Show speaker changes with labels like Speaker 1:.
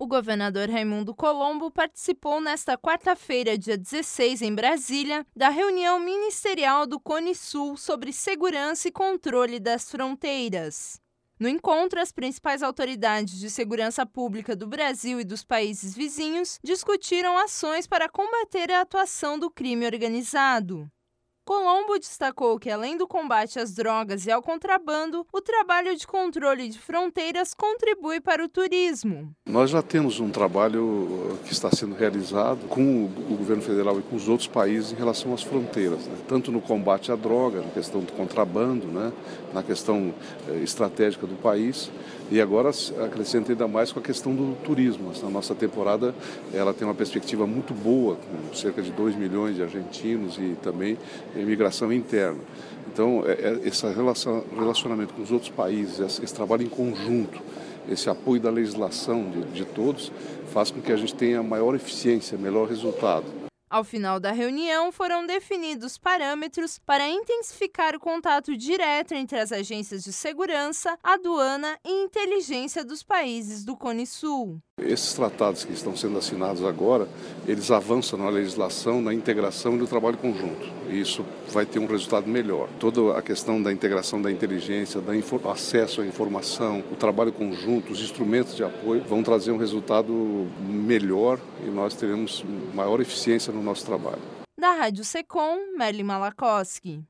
Speaker 1: O governador Raimundo Colombo participou nesta quarta-feira, dia 16, em Brasília, da reunião ministerial do Cone Sul sobre segurança e controle das fronteiras. No encontro, as principais autoridades de segurança pública do Brasil e dos países vizinhos discutiram ações para combater a atuação do crime organizado. Colombo destacou que, além do combate às drogas e ao contrabando, o trabalho de controle de fronteiras contribui para o turismo.
Speaker 2: Nós já temos um trabalho que está sendo realizado com o governo federal e com os outros países em relação às fronteiras, né? Tanto no combate à droga, na questão do contrabando, né? Na questão estratégica do país, e agora acrescenta ainda mais com a questão do turismo. A nossa temporada ela tem uma perspectiva muito boa, com cerca de 2 milhões de argentinos e também imigração interna. Então, esse relacionamento com os outros países, esse trabalho em conjunto, esse apoio da legislação de todos, faz com que a gente tenha maior eficiência, melhor resultado.
Speaker 1: Ao final da reunião, foram definidos parâmetros para intensificar o contato direto entre as agências de segurança, aduana e inteligência dos países do Cone Sul.
Speaker 2: Esses tratados que estão sendo assinados agora, eles avançam na legislação, na integração e no trabalho conjunto. E isso vai ter um resultado melhor. Toda a questão da integração da inteligência, do acesso à informação, o trabalho conjunto, os instrumentos de apoio vão trazer um resultado melhor e nós teremos maior eficiência no nosso trabalho.
Speaker 1: Da Rádio Secom, Merlin Malakoski.